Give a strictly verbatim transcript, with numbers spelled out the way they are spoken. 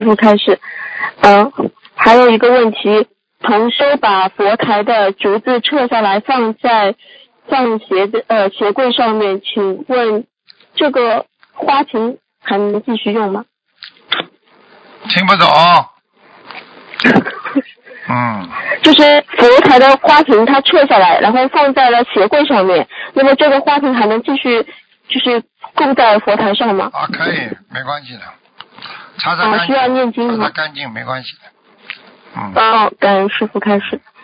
傅开始。嗯，还有一个问题，同修把佛台的竹子撤下来放在放鞋子呃鞋柜上面，请问这个花瓶还能继续用吗？ 听不懂。嗯， 就是佛台的花瓶它撤下来，然后放在了鞋柜上面，那么这个花瓶还能继续就是供在佛台上吗？ 啊，可以，没关系的，擦擦干净。 啊，需要念经吗？ 擦擦干净没关系的。嗯。 哦，感恩师父开始。